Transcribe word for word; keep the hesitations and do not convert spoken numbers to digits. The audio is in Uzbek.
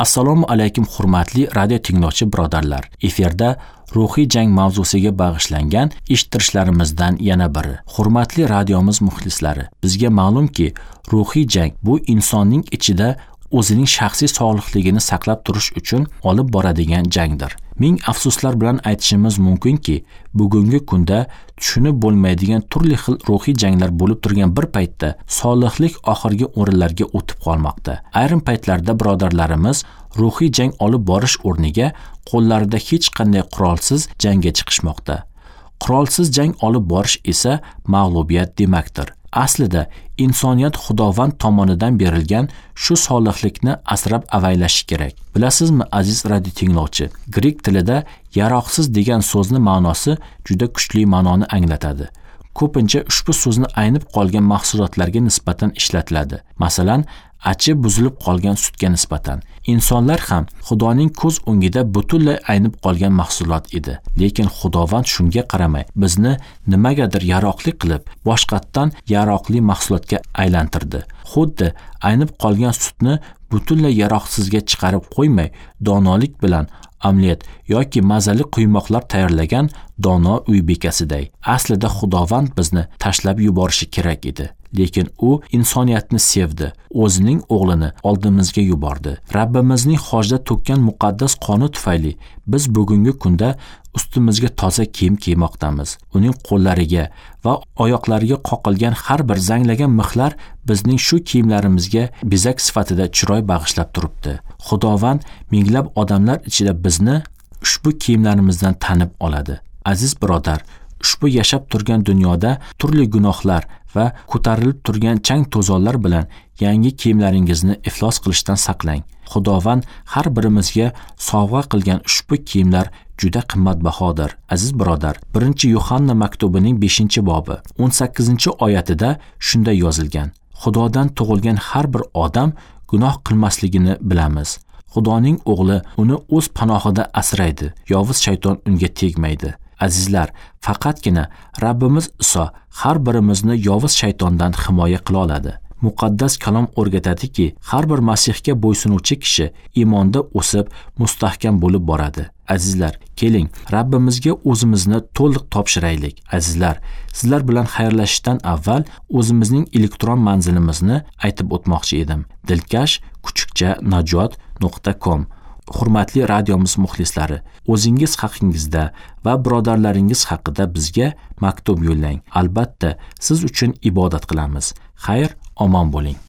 Assalomu alaykum hurmatli radio tinglovchi birodarlar. Efirda ruhiy jang mavzusiga bag'ishlangan eshittirishlarimizdan yana biri. Hurmatli radiomiz muxlislari, bizga ma'lumki, ruhiy jang bu insonning ichida o'zining shaxsiy sog'liqligini saqlab turish uchun olib boradigan jangdir. Ming afsuslar bilan aytishimiz mumkinki, bugungi kunda tushunib bo'lmaydigan turli xil ruhiy janglar bo'lib turgan bir paytda sog'liqlik oxirgi o'rinlarga o'tib qolmoqda. Ayrim paytlarda birodarlarimiz ruhiy jang olib borish o'rniga qo'llarida hech qanday qurolsiz jangga chiqishmoqda. Qurolsiz jang olib borish esa mag'lubiyat demakdir. Aslida insoniyat Xudovand tomonidan berilgan shu sog'liqlikni asrab avaylashi kerak. Bilasizmi, aziz radio tinglovchi, grek tilida yaroqsiz degan so'zni ma'nosi juda kuchli ma'noni anglatadi. Ko'pincha ushbu so'zni aynib qolgan mahsulotlarga nisbatan ishlatiladi. Masalan, achi buzilib qolgan sutga nisbatan. Insonlar ham Xudoning ko'z o'ngida butunlay aynib qolgan mahsulot edi. Lekin Xudovand shunga qaramay, bizni nimagadir yaroqli qilib, boshqatdan yaroqli mahsulotga aylantirdi. Xuddi aynib qolgan sutni butunlay yaroqsizga chiqarib qo'ymay, donolik bilan omlet yoki mazali quymoqlar tayyorlagan dono uy bekasiday. Aslida Xudovand bizni tashlab yuborishi kerak edi. Lekin u insoniyatni sevdi, o'zining o'g'lini oldimizga yubordi. Rabbimizning hojda to'kkan muqaddas qoni tufayli biz bugungi kunda ustimizga toza kiyim kiymoqdamiz. Uning qo'llariga va oyoqlariga qoqilgan har bir zanglagan mixlar bizning shu kiyimlarimizga bezak sifatida chiroy bag'ishlab turibdi. Xudovand minglab odamlar ichida bizni ushbu kiyimlarimizdan tanib oladi. Aziz birodar, ushbu yashab turgan dunyoda turli gunohlar va ko'tarilib turgan chang to'zonlar bilan yangi kiyimlaringizni iflos qilishdan saqlang. Xudovand har birimizga sovg'a qilgan ushbu kiyimlar juda qimmatbahodir. Aziz birodar, birinchi Yuhanna maktubining beshinchi bobi o'n sakkizinchi oyatida shunday yozilgan: Xudodan tug'ilgan har bir odam gunoh qilmasligini bilamiz. Xudoning o'g'li uni o'z panohida asraydi. Yovuz shayton unga tegmaydi. Azizlar, faqatgina Rabbimiz Iso har birimizni yovuz shaytondan himoya qila oladi. Muqaddas kalom o'rgatadiki, har bir Masihga bo'ysunuvchi kishi iymonda o'sib, mustahkam bo'lib boradi. Azizlar, keling, Rabbimizga o'zimizni to'liq topshiraylik. Azizlar, sizlar bilan xayrlashishdan avval o'zimizning elektron manzilimizni aytib o'tmoqchi edim. dilkash kuchukcha najot nuqta com. Hurmatli radiomiz muxlislari, o'zingiz haqingizda va birodarlaringiz haqida bizga maktub yo'llang. Albatta, siz uchun ibodat qilamiz. Xayr, omon bo'ling.